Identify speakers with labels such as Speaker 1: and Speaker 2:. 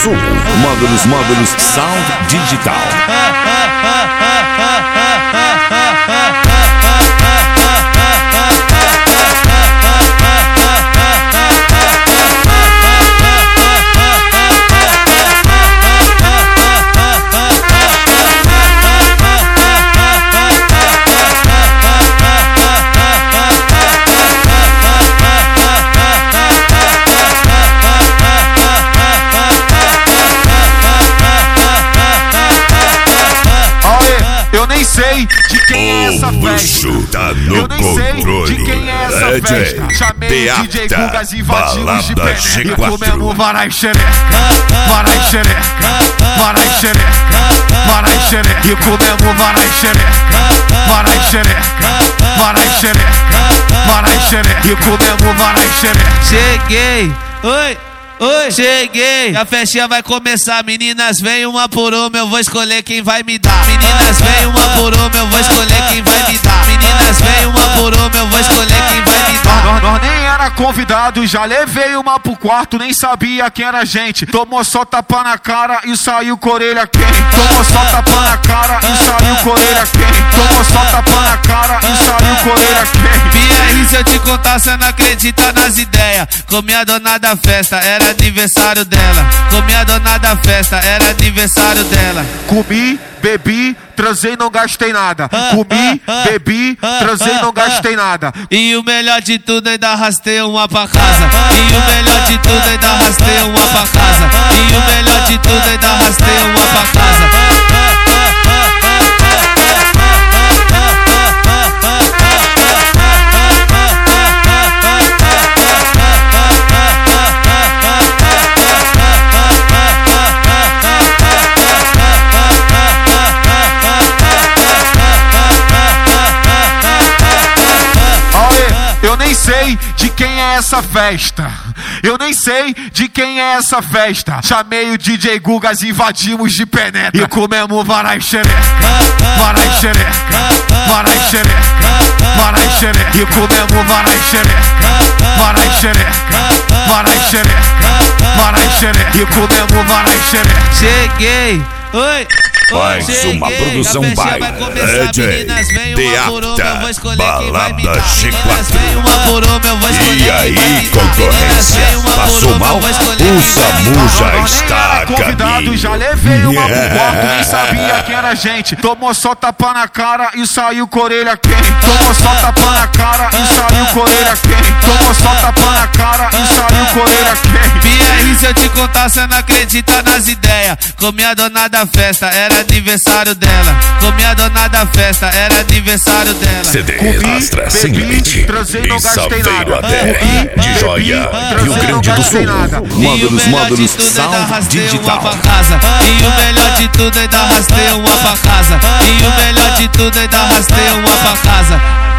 Speaker 1: Sul. Módulos Sound Digital.
Speaker 2: Eu nem sei de quem é essa festa.
Speaker 1: Tá no
Speaker 2: Eu nem sei de quem é essa festa. Chamei o DJ Gugas, invadimos de penetra e comemos varai xereca, varai xereca, varai xereca, varai xereca. E comemos varai xereca, varai xereca, varai xereca, varai xereca. E comemos varai xereca.
Speaker 3: Cheguei, oi. Oi, cheguei, a festinha vai começar. Meninas, vem uma por uma, eu vou escolher quem vai me dar. Meninas, vem uma por uma, eu vou escolher quem vai me dar. Meninas, vem uma por uma, eu vou escolher quem vai me dar.
Speaker 2: Nós nem era convidado, já levei uma pro quarto, nem sabia quem era a gente. Tomou só tapa na cara e saiu com orelha quente. Tomou só tapa na cara e saiu com orelha quente. Tomou só tapa na cara e saiu com orelha quente.
Speaker 3: Minha se eu te contar, cê não acredita nas ideias. Comi a dona da festa, era aniversário dela. Comi a dona da festa, era aniversário dela.
Speaker 2: Comi, bebi, transei, não gastei nada. Comi, bebi, transei, não gastei nada.
Speaker 3: E o melhor de tudo, ainda arrastei uma pra casa. E o melhor de tudo, ainda arrastei uma pra casa. E o melhor de tudo, ainda arrastei uma pra casa.
Speaker 2: Eu nem sei de quem é essa festa. Eu nem sei de quem é essa festa. Chamei o DJ Gugas, invadimos de penetra e comemos varai xereca, varai xereca, varai xereca, varai xereca. E comemos varai xereca, varai xereca, varai xereca, varai xereca. E comemos varai xereca.
Speaker 3: Cheguei, oi.
Speaker 1: Mais uma produção by DJ Beata, balada G4. E aí, concorrência, passou mal? O SAMU já está a caminho.
Speaker 2: Já levei uma pro quarto, nem sabia quem era a gente. Tomou só tapa na cara e saiu com orelha quente. Tomou só tapa na cara e saiu com orelha quente. Tomou só tapa na cara e saiu com orelha quente.
Speaker 3: Minha se eu te contar, cê não acredita nas ideias. Comi a dona da festa, era aniversário dela. Comi a dona da festa, era aniversário dela.
Speaker 1: CD Astra sem limite. E Saveiro até de Joia, Rio Grande do Sul. Módulos Sound Digital.
Speaker 3: E o melhor de tudo, ainda arrastei uma pra casa. E o melhor de tudo, ainda arrastei uma pra casa.